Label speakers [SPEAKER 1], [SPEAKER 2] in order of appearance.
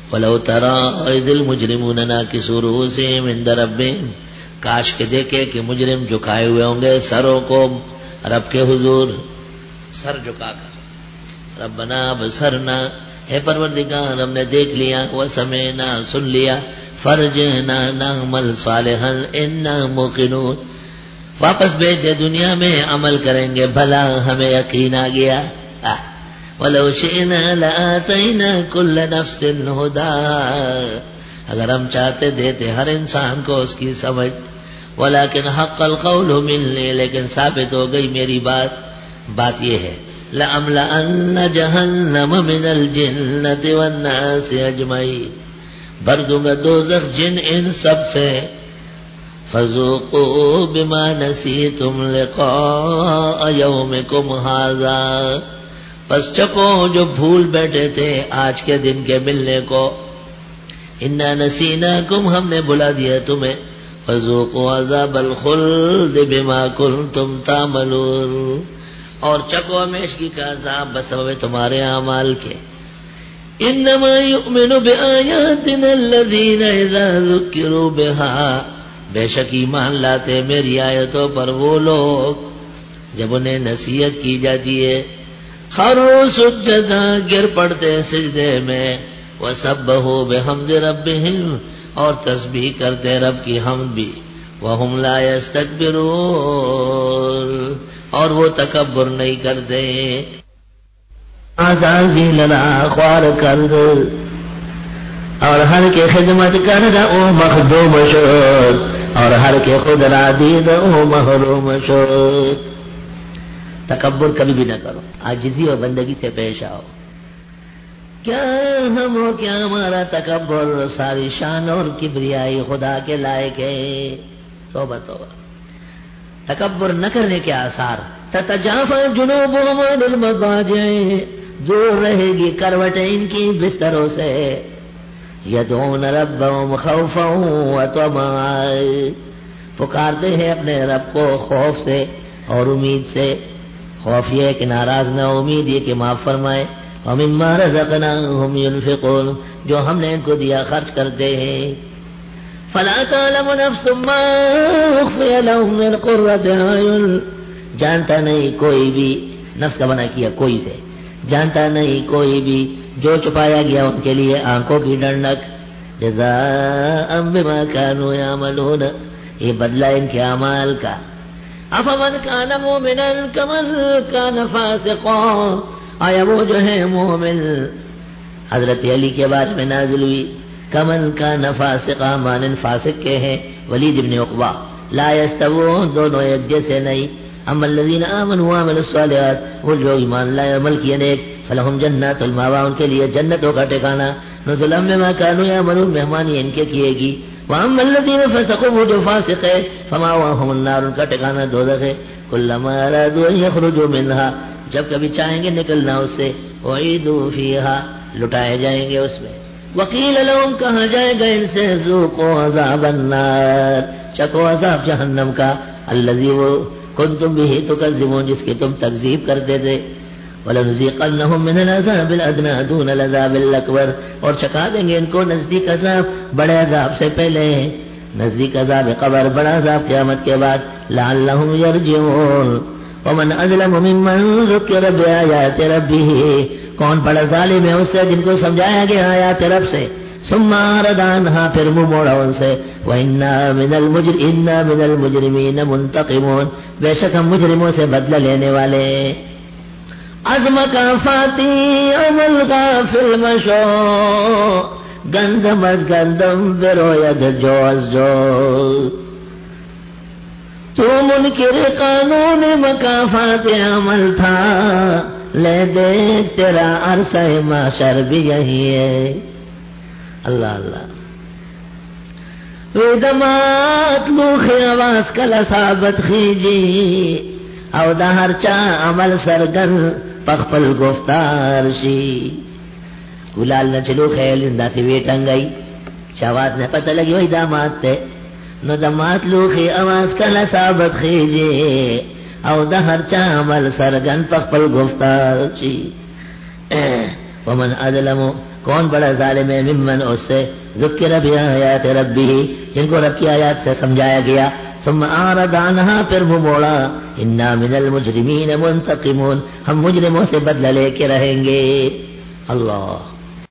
[SPEAKER 1] ولو ترى اذ المجرمون ناكسوا رؤوسهم عند ربهم، کاش کے دیکھے کہ مجرم جھکائے ہوئے ہوں گے سروں کو رب کے حضور، سر جھکا کر، ربنا ابصرنا، اے پروردگار ہم نے دیکھ لیا، وسمعنا سن لیا، فرجعنا نعمل صالحا انا موقنون، واپس بھیج دے دنیا میں عمل کریں گے بھلا ہمیں یقین آ گیا۔ وَلَوْ شِئْنَا لَآتَيْنَا كُلَّ نَفْسٍ هُدًى، اگر ہم چاہتے دیتے ہر انسان کو اس کی سمجھ، وَلَكِنْ حَقَّ الْقَوْلُ مِنِّي، لیکن ثابت ہو گئی میری بات یہ ہے، لَأَمْلَأَنَّ جَهَنَّمَ مِنَ الْجِنَّةِ وَالنَّاسِ أَجْمَعِينَ، بھر دوں گا دوزخ جن ان سب سے، فَذُوقُوا بِمَا نَسِيتُمْ لِقَاءَ يَوْمِكُمْ هَذَا، پس چکو جو بھول بیٹھے تھے آج کے دن کے ملنے کو، انا نسیناکم، ہم نے بلا دیا تمہیں، فذوقوا عذاب الخلد بما کنتم تعملون، اور چکو ہمیشگی کا عذاب بسبب تمہارے اعمال کے۔ انما یؤمن بآیاتنا الذین اذا ذکروا بها، بے شک ایمان لاتے میری آیتوں پر وہ لوگ جب انہیں نصیحت کی جاتی ہے، خروا سجدا، گر پڑتے سجدے میں، وسبحوا بحمد ربهم، اور تسبیح کرتے رب کی حمد بھی، وهم لا يستكبرون، اور وہ تکبر نہیں کرتے۔ آزازی لنا خوار کرد، اور ہر کے خدمت کرد او مخدوم شد، اور ہر کے خود را دید او محروم شد۔ تکبر کبھی بھی نہ کرو، عاجزی اور بندگی سے پیش آؤ۔ کیا ہم ہو کیا ہمارا تکبر، ساری شان اور کبریائی خدا کے لائق ہے۔ توبہ توبہ۔ تکبر نہ کرنے کے آثار، تتجافى جنوبهم عن المضاجع، دور رہے گی کروٹیں ان کی بستروں سے، یدعون ربهم خوفا وطمعا، پکارتے ہیں اپنے رب کو خوف سے اور امید سے، خوف یہ کہ ناراض نہ، امید یہ کہ معاف فرمائے، ومما رزقناهم ينفقون، جو ہم نے ان کو دیا خرچ کرتے ہیں۔ فلا تعلم نفس ما اخفي لهم من قرة اعين، جانتا نہیں کوئی بھی، نفس کا بنا کیا کوئی سے، جانتا نہیں کوئی بھی جو چھپایا گیا ان کے لیے آنکھوں کی ڈھنڈک، جزاء بما كانوا يعملون، یہ بدلہ ان کے اعمال کا۔ افمن كان مؤمنا كمن كان فاسقا، آیا وہ جو ہے مومن، حضرت علی کے بارے میں نازل ہوئی، کمن كان فاسقا، مانن فاسق کے ہیں، ولید بن عقبہ، لا يستوون، دونوں ایک جیسے نہیں، اما الذين آمنوا وعملوا الصالحات، وہ جو ایمان لائے عمل کیے نیک، فلہم جنات المأوى، ان کے لیے جنتوں کا ٹھکانہ، نزلا بما كانوا يعملون، مہمانی ان کے کیے گی، واما الذين فسقوا، وہ جو فاسق ہے، فمأواهم النار، ان کا ٹھکانہ دوزخ ہے، كلما ارادوا ان يخرجوا منها، جب کبھی چاہیں گے نکلنا اس سے، اعیدوا فیہا، لٹائے جائیں گے اس میں، وقیل لهم، کہا جائے گا ان سے، ذوقوا عذاب النار، چکو عذاب جہنم کا، الذی وہ کنتم به تکذبون، جس کی تم تکذیب کرتے تھے، وَلَنُذِيقَنَّهُم مِّنَ الْعَذَابِ الْأَدْنَىٰ دُونَ الْعَذَابِ الْأَكْبَرِ، اور چکھا دیں گے ان کو نزدیک عذاب بڑے عذاب سے پہلے، نزدیک عذاب قبر، بڑا عذاب قیامت کے بعد، لَعَلَّهُمْ يَرْجِعُونَ وَمَنْ أَظْلَمُ مِمَّنْ ذُكِّرَ بِآيَاتِ رَبِّهِ، کون بڑا ظالم ہے اس سے جن کو سمجھایا گیا آیات رب سے، ثم أعرض عنها، پھر منہ موڑا ان سے، وَإِنَّا مِنَ الْمُجْرِمِينَ مُنْتَقِمُونَ، بے شک ہم مجرموں سے بدلہ لینے والے۔ عزم کا فاتی عمل غافل مشو، گندم از گندم بروید جو از جو، تو منکر قانون مکافات عمل تھا، لے دے تیرا عرصہ معاشر بھی یہی ہے۔ اللہ اللہ۔ ویدمات لوخ آواز کل ثابت خیجی، او دا ہر چا عمل سرگن پخپل گفتار شی، گلال نہ چلو خیل اندہ سے ویٹنگ گئی، چاوات نے پتہ لگی وہی دامات تے، نو دامات لوخی آواز کل ثابت خیجی، او دا ہر چا عمل سرگن پخپل گفتار شی۔ ومن ادلمو، کون بڑا ظالم ہے ممن اس سے ذکر بآیات ربہ جن کو رب کی آیات سے سمجھایا گیا ثم اعرض عنها پھر وہ موڑا انا من المجرمین منتقمون ہم مجرموں سے بدلہ لے کے رہیں گے. اللہ